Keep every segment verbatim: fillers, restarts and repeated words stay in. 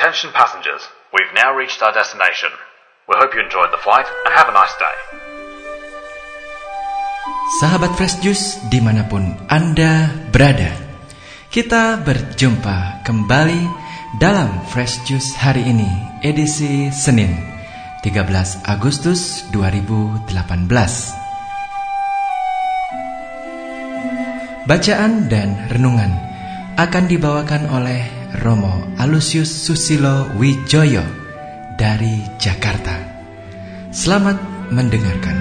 Attention passengers, we've now reached our destination. We hope you enjoyed the flight and have a nice day. Sahabat Fresh Juice dimanapun Anda berada, kita berjumpa kembali dalam Fresh Juice hari ini, edisi Senin tiga belas Agustus dua ribu delapan belas. Bacaan dan renungan akan dibawakan oleh Romo Alusius Susilo Wijoyo dari Jakarta. Selamat mendengarkan.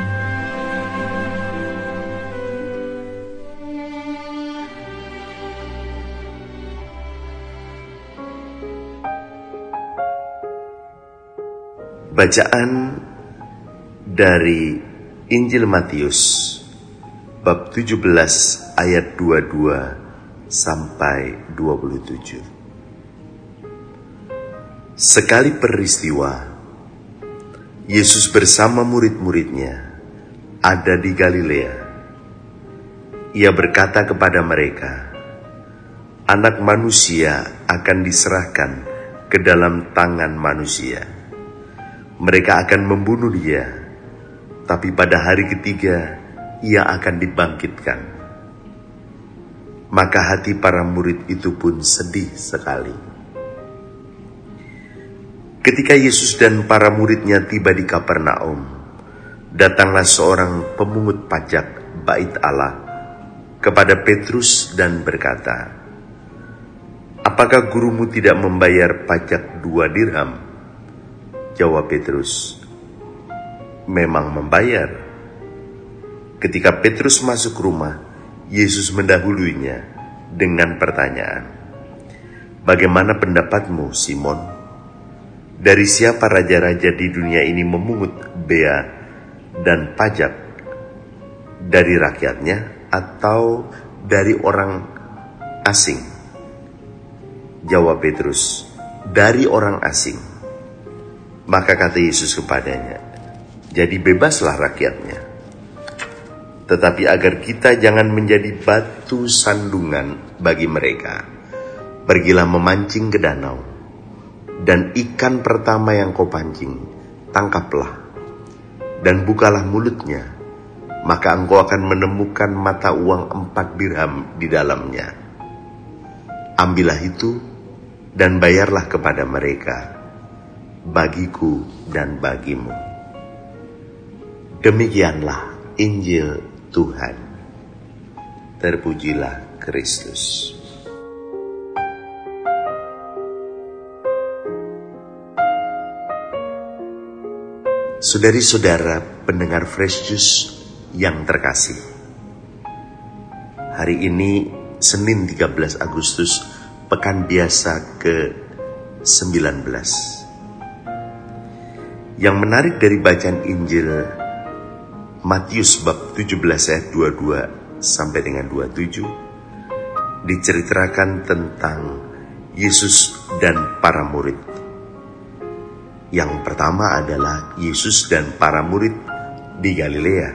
Bacaan dari Injil Matius bab tujuh belas ayat dua puluh dua sampai dua puluh tujuh. Sekali peristiwa, Yesus bersama murid-muridnya ada di Galilea. Ia berkata kepada mereka, "Anak manusia akan diserahkan ke dalam tangan manusia. Mereka akan membunuh dia, tapi pada hari ketiga ia akan dibangkitkan." Maka hati para murid itu pun sedih sekali. Ketika Yesus dan para muridnya tiba di Kapernaum, datanglah seorang pemungut pajak bait Allah kepada Petrus dan berkata, "Apakah gurumu tidak membayar pajak dua dirham?" Jawab Petrus, "Memang membayar." Ketika Petrus masuk rumah, Yesus mendahuluinya dengan pertanyaan, "Bagaimana pendapatmu, Simon? Dari siapa raja-raja di dunia ini memungut bea dan pajak? Dari rakyatnya atau dari orang asing?" Jawab Petrus, "Dari orang asing." Maka kata Yesus kepadanya, "Jadi bebaslah rakyatnya. Tetapi agar kita jangan menjadi batu sandungan bagi mereka, pergilah memancing ke danau, dan ikan pertama yang kau pancing, tangkaplah, dan bukalah mulutnya, maka engkau akan menemukan mata uang empat dirham di dalamnya. Ambillah itu, dan bayarlah kepada mereka, bagiku dan bagimu." Demikianlah Injil Tuhan. Terpujilah Kristus. Saudari-saudara pendengar Fresh Juice yang terkasih, hari ini Senin tiga belas Agustus, pekan biasa ke sembilan belas. Yang menarik dari bacaan Injil Matius bab tujuh belas ayat dua puluh dua sampai dengan dua puluh tujuh diceritakan tentang Yesus dan para murid. Yang pertama adalah Yesus dan para murid di Galilea.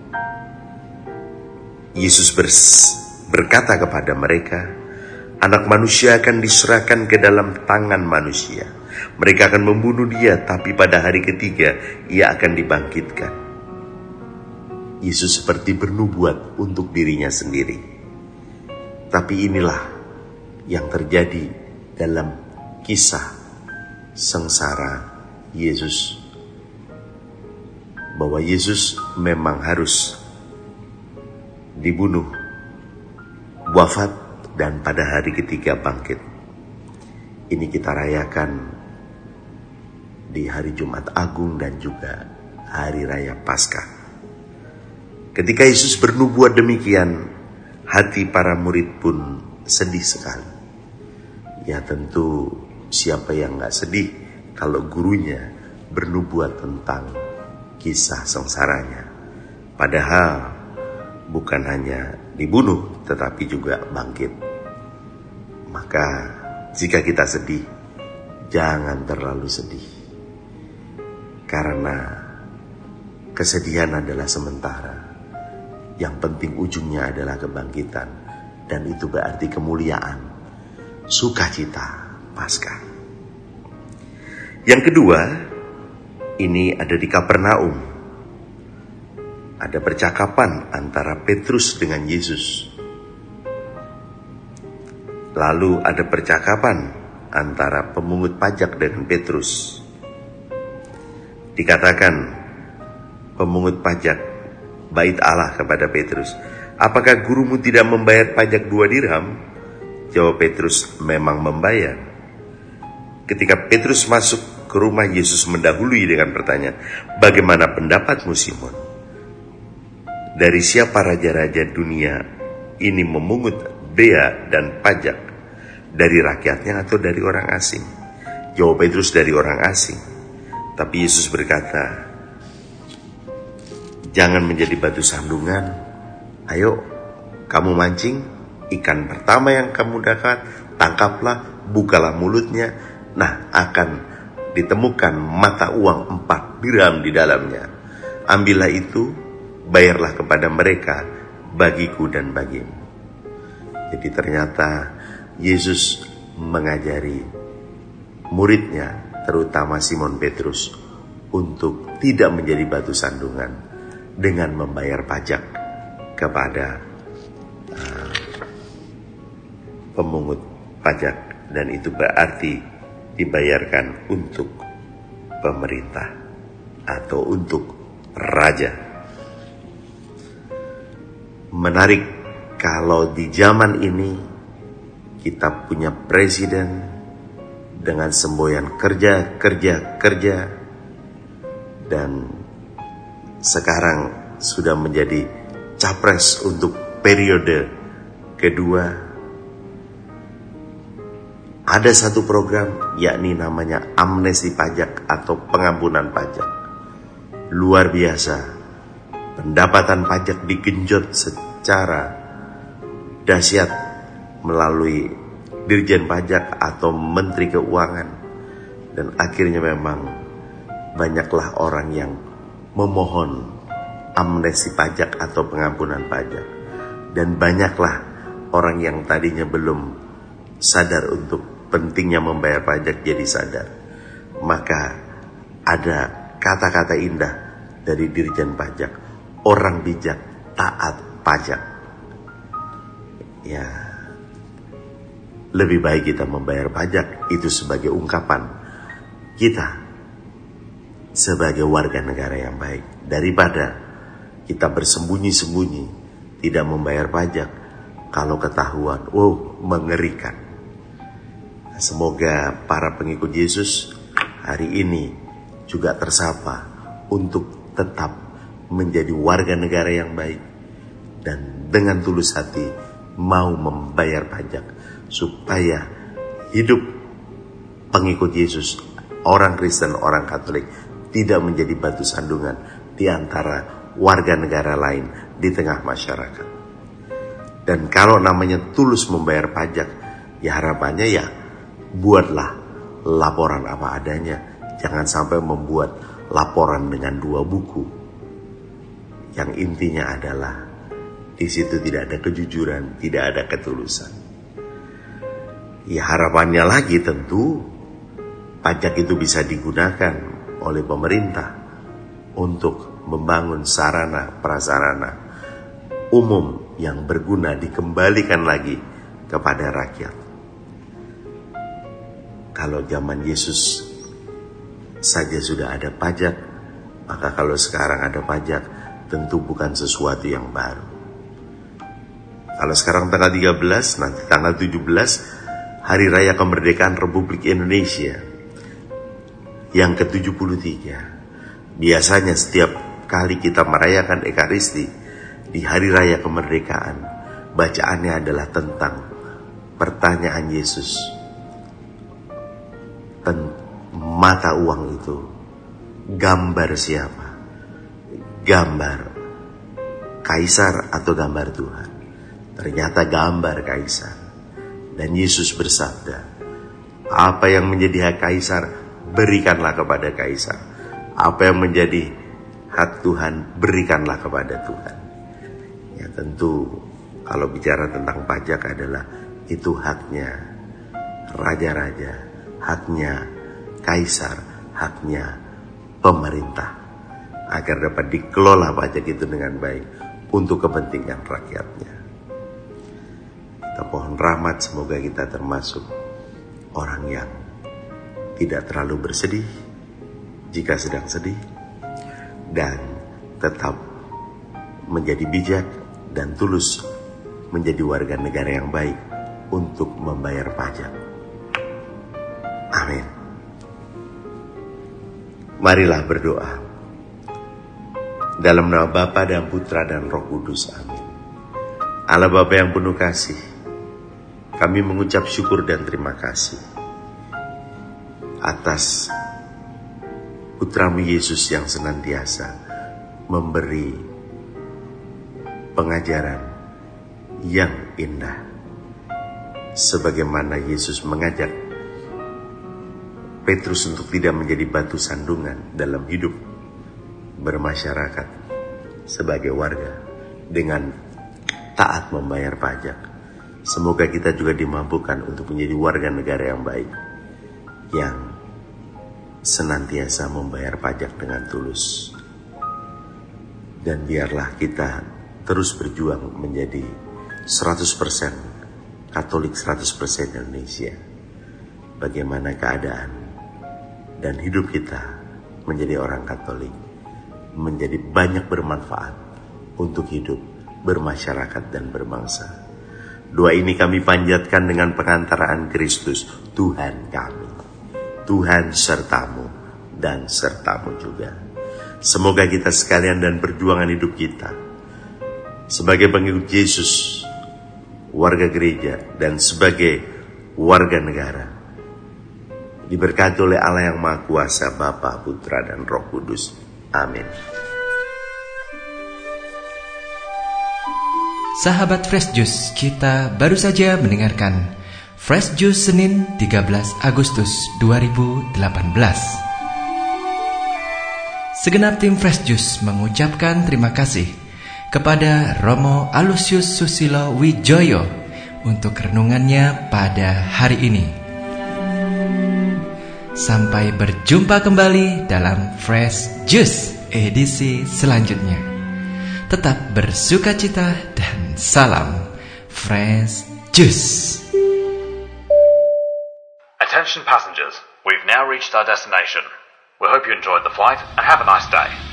Yesus berkata kepada mereka, "Anak manusia akan diserahkan ke dalam tangan manusia. Mereka akan membunuh dia, tapi pada hari ketiga ia akan dibangkitkan." Yesus seperti bernubuat untuk dirinya sendiri. Tapi inilah yang terjadi dalam kisah sengsara Yesus. Bahwa Yesus memang harus dibunuh, wafat, dan pada hari ketiga bangkit. Ini kita rayakan di hari Jumat Agung dan juga hari raya Paskah. Ketika Yesus bernubuat demikian, hati para murid pun sedih sekali. Ya tentu siapa yang gak sedih kalau gurunya bernubuat tentang kisah sengsaranya. Padahal bukan hanya dibunuh tetapi juga bangkit. Maka jika kita sedih, jangan terlalu sedih. Karena kesedihan adalah sementara. Yang penting ujungnya adalah kebangkitan. Dan itu berarti kemuliaan, sukacita Paskah. Yang kedua, ini ada di Kapernaum. Ada percakapan antara Petrus dengan Yesus. Lalu ada percakapan antara pemungut pajak dengan Petrus. Dikatakan pemungut pajak bait Allah kepada Petrus, "Apakah gurumu tidak membayar pajak dua dirham?" Jawab Petrus, "Memang membayar." Ketika Petrus masuk ke rumah, Yesus mendahului dengan pertanyaan, "Bagaimana pendapatmu, Simon? Dari siapa raja-raja dunia ini memungut bea dan pajak? Dari rakyatnya atau dari orang asing?" Jawab Petrus, "Dari orang asing." Tapi Yesus berkata, "Jangan menjadi batu sandungan. Ayo, kamu mancing, ikan pertama yang kamu dapat, tangkaplah, bukalah mulutnya. Nah, akan ditemukan mata uang empat dirham di dalamnya. Ambillah itu, bayarlah kepada mereka, bagiku dan bagimu." Jadi ternyata Yesus mengajari muridnya, terutama Simon Petrus, untuk tidak menjadi batu sandungan dengan membayar pajak kepada uh, pemungut pajak, dan itu berarti dibayarkan untuk pemerintah atau untuk raja. Menarik kalau di zaman ini kita punya presiden dengan semboyan kerja, kerja, kerja, dan sekarang sudah menjadi capres untuk periode kedua. Ada satu program, yakni namanya amnesti pajak atau pengampunan pajak. Luar biasa, pendapatan pajak digenjot secara dahsyat melalui Dirjen Pajak atau Menteri Keuangan. Dan akhirnya memang banyaklah orang yang memohon amnesti pajak atau pengampunan pajak. Dan banyaklah orang yang tadinya belum sadar untuk pentingnya membayar pajak jadi sadar. Maka ada kata-kata indah dari Dirjen Pajak, "Orang bijak taat pajak." Ya, lebih baik kita membayar pajak itu sebagai ungkapan kita sebagai warga negara yang baik, daripada kita bersembunyi-sembunyi tidak membayar pajak. Kalau ketahuan, wow, mengerikan. Semoga para pengikut Yesus hari ini juga tersapa untuk tetap menjadi warga negara yang baik dan dengan tulus hati mau membayar pajak, supaya hidup pengikut Yesus, orang Kristen, orang Katolik, tidak menjadi batu sandungan di antara warga negara lain di tengah masyarakat. Dan kalau namanya tulus membayar pajak, ya harapannya ya buatlah laporan apa adanya. Jangan sampai membuat laporan dengan dua buku. Yang intinya adalah di situ tidak ada kejujuran, tidak ada ketulusan. Ya harapannya lagi tentu pajak itu bisa digunakan oleh pemerintah untuk membangun sarana prasarana umum yang berguna, dikembalikan lagi kepada rakyat. Kalau zaman Yesus saja sudah ada pajak, maka kalau sekarang ada pajak tentu bukan sesuatu yang baru. Kalau sekarang tanggal tiga belas, nanti tanggal tujuh belas, Hari Raya Kemerdekaan Republik Indonesia yang ke tujuh puluh tiga. Biasanya setiap kali kita merayakan Ekaristi di Hari Raya Kemerdekaan, bacaannya adalah tentang pertanyaan Yesus. Ten- mata uang itu gambar siapa? Gambar Kaisar atau gambar Tuhan? Ternyata gambar Kaisar. Dan Yesus bersabda, apa yang menjadi hak Kaisar, berikanlah kepada Kaisar. Apa yang menjadi hak Tuhan, berikanlah kepada Tuhan. Ya tentu kalau bicara tentang pajak adalah itu haknya raja-raja, haknya Kaisar, haknya pemerintah agar dapat dikelola pajak itu dengan baik untuk kepentingan rakyatnya. Kita pohon rahmat, semoga kita termasuk orang yang tidak terlalu bersedih jika sedang sedih, dan tetap menjadi bijak dan tulus menjadi warga negara yang baik untuk membayar pajak. Amin. Marilah berdoa. Dalam nama Bapa dan Putra dan Roh Kudus. Amin. Allah Bapa yang penuh kasih, kami mengucap syukur dan terima kasih atas Putramu Yesus yang senantiasa memberi pengajaran yang indah, sebagaimana Yesus mengajak Petrus untuk tidak menjadi batu sandungan dalam hidup bermasyarakat sebagai warga dengan taat membayar pajak. Semoga kita juga dimampukan untuk menjadi warga negara yang baik, yang senantiasa membayar pajak dengan tulus. Dan biarlah kita terus berjuang menjadi seratus persen Katolik, seratus persen Indonesia. Bagaimana keadaan dan hidup kita menjadi orang Katolik, menjadi banyak bermanfaat untuk hidup, bermasyarakat dan berbangsa. Doa ini kami panjatkan dengan pengantaraan Kristus, Tuhan kami. Tuhan sertamu dan sertamu juga. Semoga kita sekalian dan perjuangan hidup kita sebagai pengikut Yesus, warga gereja, dan sebagai warga negara diberkati oleh Allah yang Maha Kuasa, Bapa, Putra, dan Roh Kudus. Amin. Sahabat Fresh Juice, kita baru saja mendengarkan Fresh Juice Senin tiga belas Agustus dua ribu delapan belas. Segenap tim Fresh Juice mengucapkan terima kasih kepada Romo Alusius Susilo Wijoyo untuk renungannya pada hari ini. Sampai berjumpa kembali dalam Fresh Juice edisi selanjutnya. Tetap bersukacita dan salam Fresh Juice. Attention passengers, we've now reached our destination. We hope you enjoyed the flight and have a nice day.